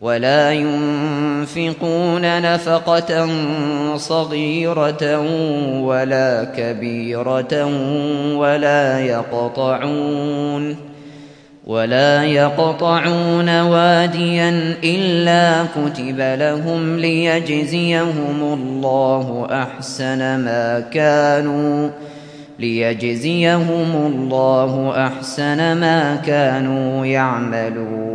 ولا ينفقون نفقة صغيرة ولا كبيرة ولا يقطعون واديا إلا كتب لهم ليجزيهم الله أحسن ما كانوا يعملون.